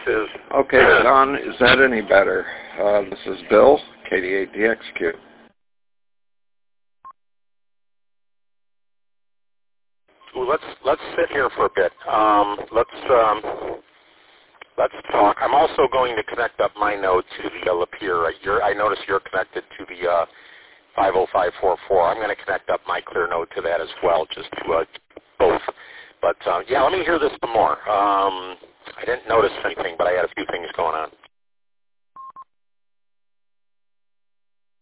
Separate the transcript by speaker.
Speaker 1: is.
Speaker 2: Okay, John, is that any better? This is Bill, KD8DXQ.
Speaker 1: Well, let's sit here for a bit. Let's talk. I'm also going to connect up my node to the Lapeer. I notice you're connected to the 50544. I'm going to connect up my clear node to that as well, just to both. But yeah, let me hear this some more. I didn't notice anything, but I had a few things going on.